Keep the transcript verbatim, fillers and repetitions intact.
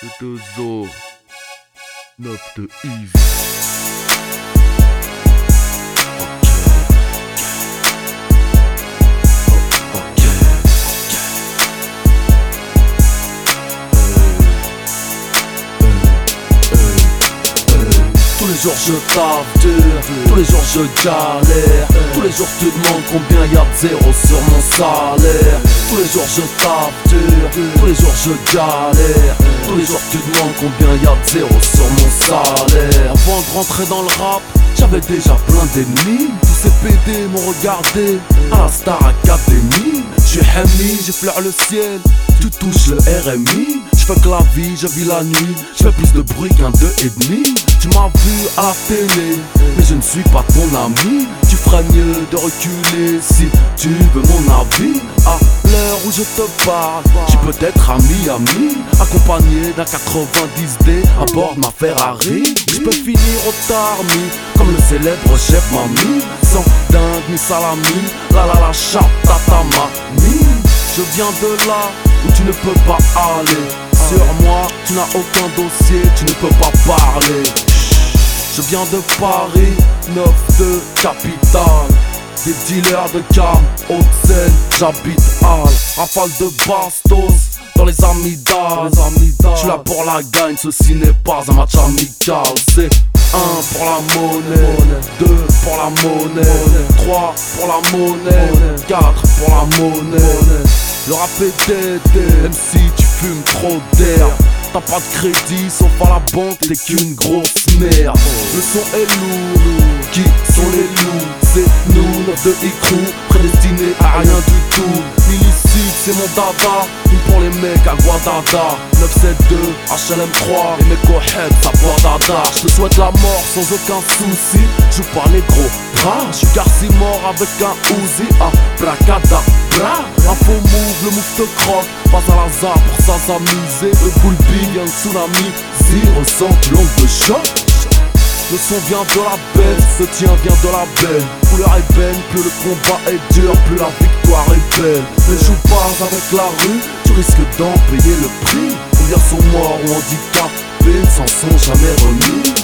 C'est deux os, neuf de Yves. Tous les jours je taffe dur, tous les jours je galère. Tous les jours tu demandes combien y'a de zéro sur mon salaire. Tous les jours je taffe dur, tous les jours je galère. Tous les jours tu demandes combien y'a de zéro sur mon salaire. Avant de rentrer dans le rap, j'avais déjà plein d'ennemis. Tous ces P D m'ont regardé à la Star Academy. J'suis Hemi, j'effleure le ciel, tu touches le R M I. J'fais que la vie, je vis la nuit, j'fais plus de bruit qu'un deux et demi. Tu m'as vu à la télé, mais je ne suis pas ton ami. Tu ferais mieux de reculer si tu veux mon avis. À l'heure où je te parle, j'suis peut-être à Miami, accompagné d'un quatre-vingt-dix D à bord de ma Ferrari. J'peux finir au tarmi, comme le célèbre chef Mami. Sans dingue ni salami, la la la chap tata mami. Je viens de là où tu ne peux pas aller. Sur moi, tu n'as aucun dossier, tu ne peux pas parler. Je viens de Paris, neuf de capitale. Des dealers de cam, Haute-Seine, j'habite Halle. Rafale de bastos dans les amygdales. Je suis là pour la gagne, ceci n'est pas un match amical. C'est un pour la monnaie, deux pour la monnaie, trois pour la monnaie, quatre pour la monnaie. Le rap est dead, même si tu fumes trop d'air. T'as pas de crédit, sauf à la banque, t'es qu'une grosse merde. Le son est lourd, qui sont les loups? C'est nous, neuf de Icrou, prédestinés à rien du tout. Illicite, c'est mon dada, une pour les mecs à Guadada. neuf sept deux, H L M trois, et mes coheads, ça boit dada. Je te souhaite la mort sans aucun souci, je joue pas les gros bras. Je suis Garci mort avec un Uzi, à bracadabra. Un faux move, le move te croque, pas à l'hasard pour ça s'amuser. Le boule big, un tsunami, zéro ressent l'onde de choc. Le son vient de la belle, le tien vient de la belle. Couleur est belle, plus le combat est dur, plus la victoire est belle. Ne joue pas avec la rue, tu risques d'en payer le prix. Combien sont morts ou handicapés, ne s'en sont jamais remis.